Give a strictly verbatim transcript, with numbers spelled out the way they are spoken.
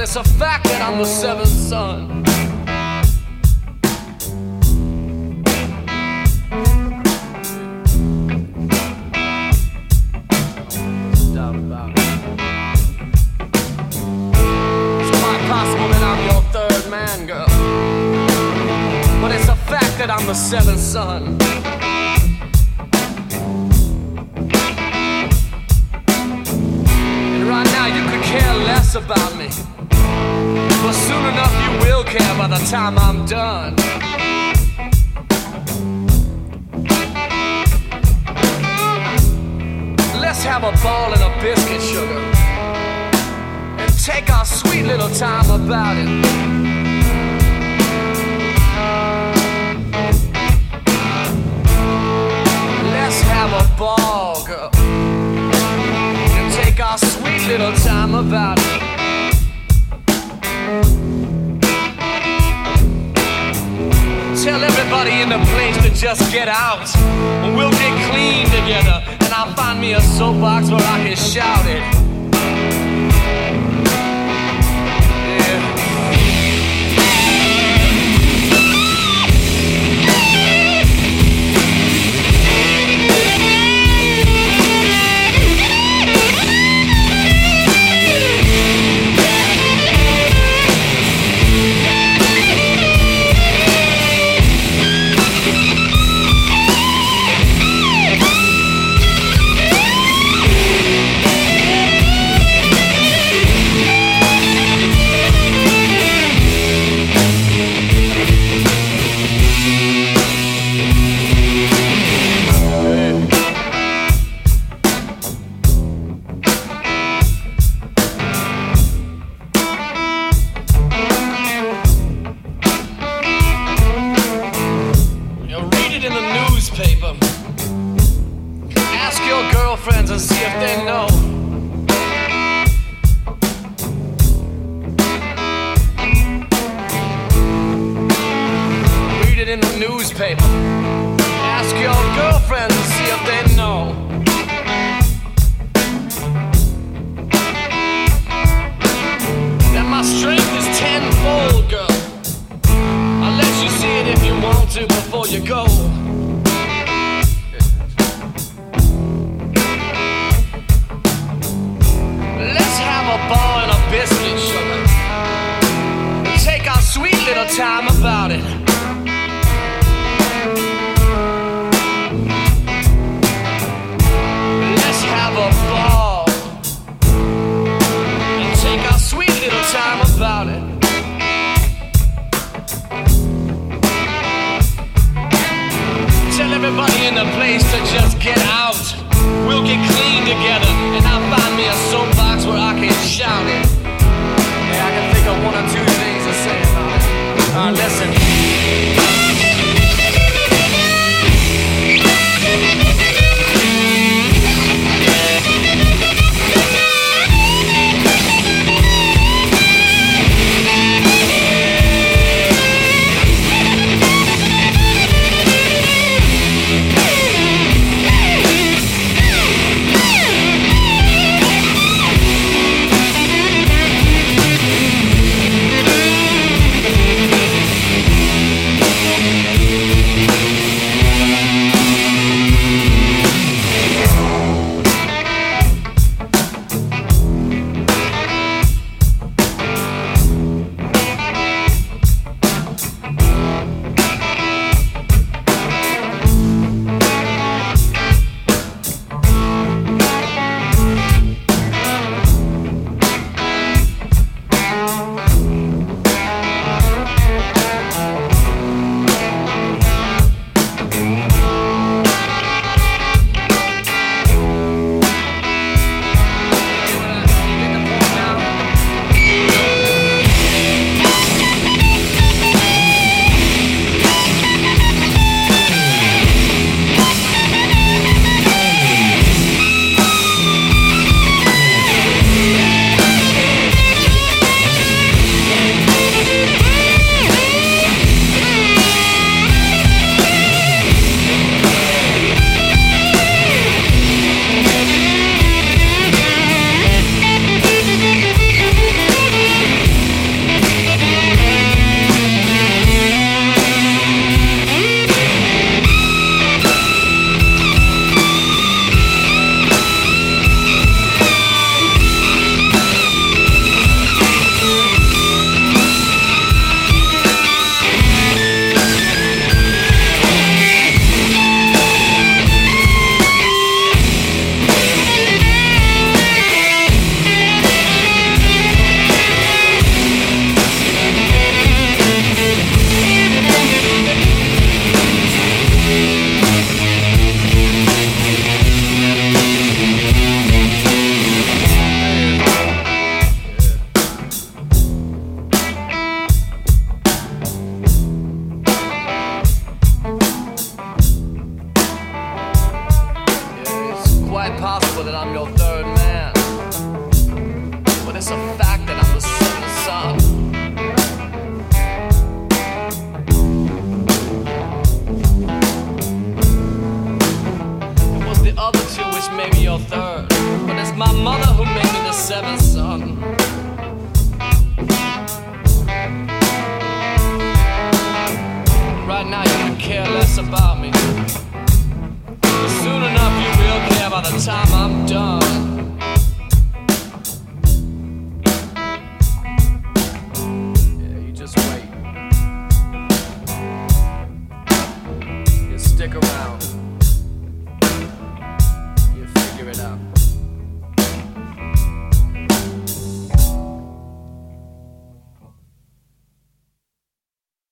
it's a fact that I'm the seventh son. No doubt about it. It's quite possible that I'm your third man, girl, but it's a fact that I'm the seventh son. Right now you could care less about me, but soon enough you will care by the time I'm done. Let's have a ball and a biscuit, sugar, and take our sweet little time about it. Let's have a ball, girl, take our sweet little time about it. Tell everybody in the place to just get out, and we'll get clean together, and I'll find me a soapbox where I can shout it. And see if they know. Read it in the newspaper. Ask your girlfriends and see if they know. That my strength is tenfold, girl. I'll let you see it if you want to before you go. Ball and a biscuit, sugar. Take our sweet little time about it. Let's have a ball and take our sweet little time about it. Tell everybody in the place to just get out. We'll get clean together, and I'll find me a soapbox where I can shout it. Yeah, I can think of one or two things to say about it. Alright, listen. it's a fact that I'm the seventh son. It was the other two which made me your third, but it's my mother who made me the seventh son. Right now you can care less about me, but soon enough you will care by the time I'm done. Yeah, you just wait. You stick around. You figure it out.